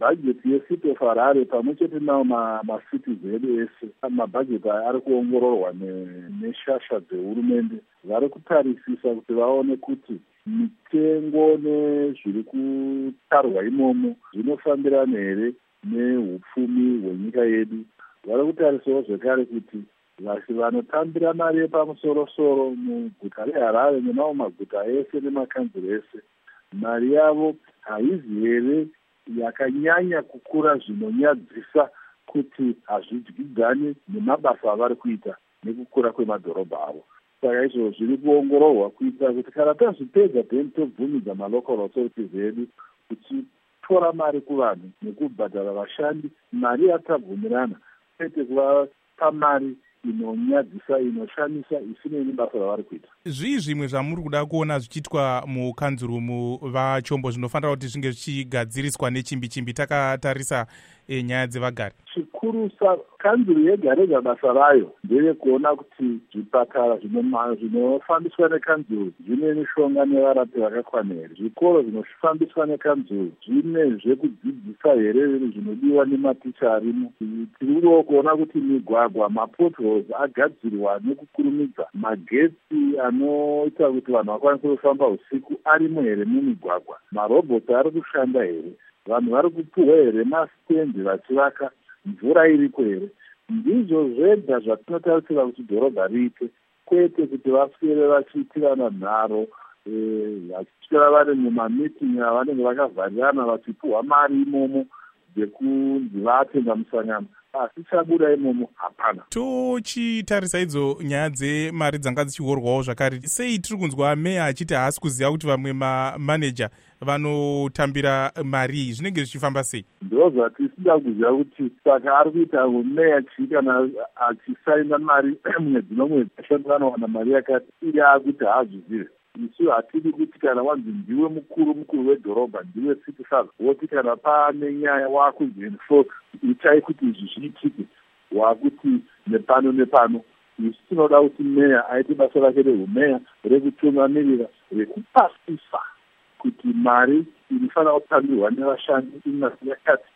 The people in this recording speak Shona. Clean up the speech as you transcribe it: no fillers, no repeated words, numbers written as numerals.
bhajeti yeCity of Harare pamwe chete nawo masities edu ese, mabhajeti aya ari kuongororwa neshasha dzehurumende. Vari kutarisisa kuti vaone kuti mitengo nezviri kutarwa imomo zvinofambirana here nehupfumi hwenyika yedu. Vari kutarisawo zvekare kuti vanotambira mari yepamusoro-soro muguta reHarare nemamwe maguta ese nemakanzuro ese, mari yavo haizi here yakanyanya kukura zvinonyadzisa kuti hazvidyidzani nemabasa avari kuita nekukura kwemadhorobha avo. Saka izvo zviri kuongororwa kuitira kuti kana tazvipedza then tobvumidza malocal authorities edu kuchitora mari kuvanhu nekubhadhara vashandi mari yatabvumirana, kwete kuvapa mari inonyadzisa, inoshamisa, isinei nebasa ravari kuita. Zvii zvimwe zvamuri kuda kuona zvichiitwa mukanzurumu vachombo zvinofanira kuti zvinge zvichigadziriswa nechimbi-chimbi takatarisa nyaya dzevagari? Chikurusa kanzuru yega rega basa rayo ndeye kuona kuti zvipatara zvinofambiswa nekanzuru zvine mishonga nevarapi vakakwana here, zvikoro zvinofambiswa nekanzuru zvine zvekudzidzisa here zvinodiwa nematicha arimo. Tiriwo kuona kuti migwagwa, mapotholes agadzirwa nekukurumidza, magetsi anoita kuti vanhu vakwanise kufamba usiku arimo here mumigwagwa, marobhoti ari kushanda here, vanhu vari kupuhwa here masitendi vachivaka, mvura iriko here. Ndizvo zvega zvatinotarisira kuti dhorobha riite, kwete kuti vaswere vachiitirana nharo, vachitira vari mumamitingi avanenge vakavharirana vachipuhwa mari imomo dzekunzi vatenga musangano. Asi chabuda imomo hapana. Tochitarisa idzo nyaya dzemari dzanga dzichiorwawo zvakare, sei tiri kunzwa meya achiti haasi kuziva kuti vamwe mamaneja vanotambira mari iyi, zvinenge zvichifamba sei? Ndo zvatisida kuziva kuti saka ari kuita meya chii kana achisaina mari mwedzi nomwedzi ashandira anowana mari yakati iye akuti haazvizive. Isu hatidi kuti kana wanzi ndiwe mukuru wedhorobha, ndiwe city servant, woti kana pane nyaya wakunzi enforce itai kuti izvi zviitike, wakuti nepano. Isu tinoda kuti meya aite basa rake rehumeya rekutungamirira, rekupasisa kuti mari inofanira kutambirwa nevashandi inasi yakati